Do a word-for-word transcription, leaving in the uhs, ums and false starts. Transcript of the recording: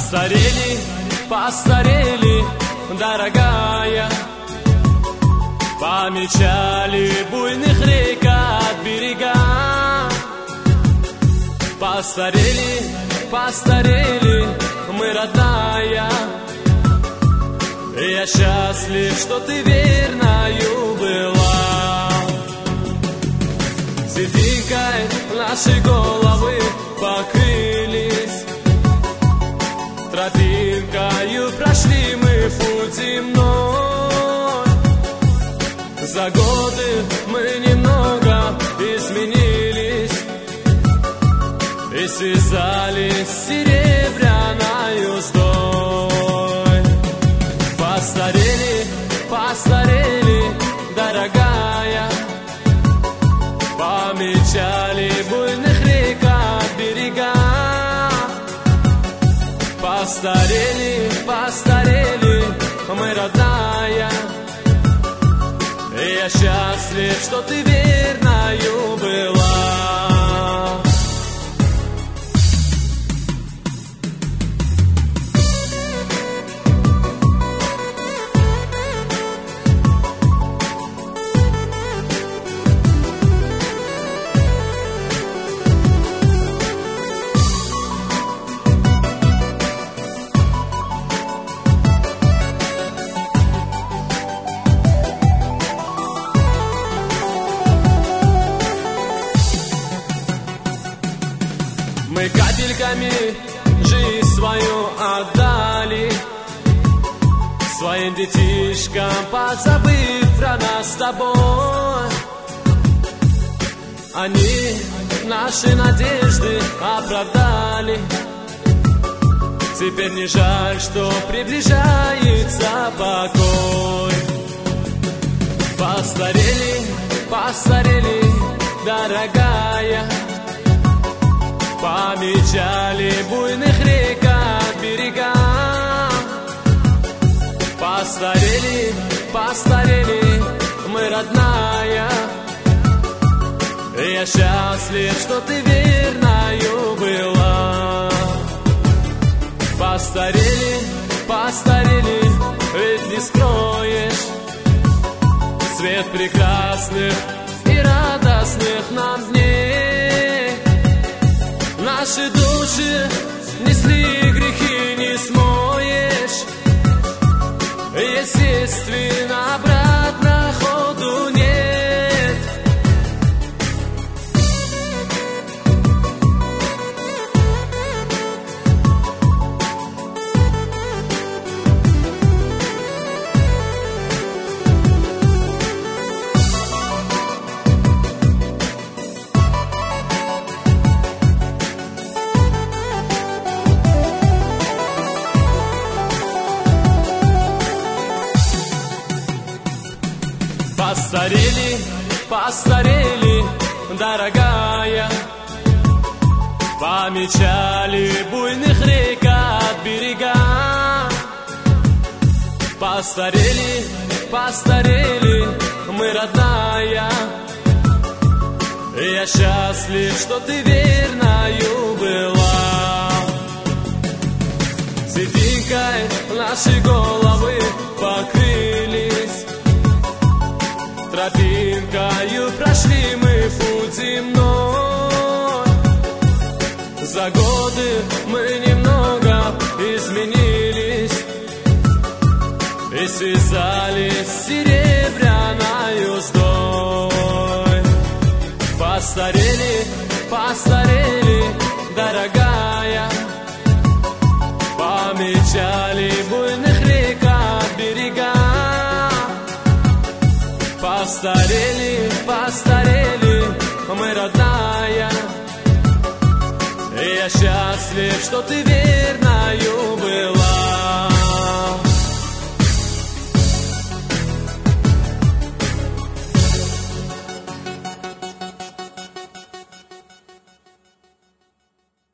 Постарели, постарели, дорогая, помечали буйных рек от берега. Постарели, постарели, мы, родная, я счастлив, что ты верною была. Сединкой наши головы покрылись, тропинкою прошли мы путь земной. За годы мы немного изменились и связались с серебряной уздой. Постарели, постарели, дорогая, помечали буйных рек от берега. Постарели, постарели, мы, родная, я счастлив, что ты верною была. Мы капельками жизнь свою отдали своим детишкам, позабыв про нас с тобой. Они наши надежды оправдали. Теперь не жаль, что приближается покой. Постарели, постарели, дорогая, помечали буйных рек от берега. Постарели, постарели, мы, родная, я счастлив, что ты верною была. Постарели, постарели, ведь не скроешь свет прекрасных и радостных нам дней. Наши души несли грехи, не смоешь. Естественно, обратно ходу нет. Постарели, постарели, дорогая, помечали буйных рек от берега. Постарели, постарели, мы, родная, я счастлив, что ты верною была. Сединкой наши головы покрылись, тропинкою прошли мы путь земной. За годы мы немного изменились и связались с серебряной уздой. Постарели, постарели, дорогая, помечали буйных рек от берега. Постарели, постарели, мы, родная, я счастлив, что ты верною была.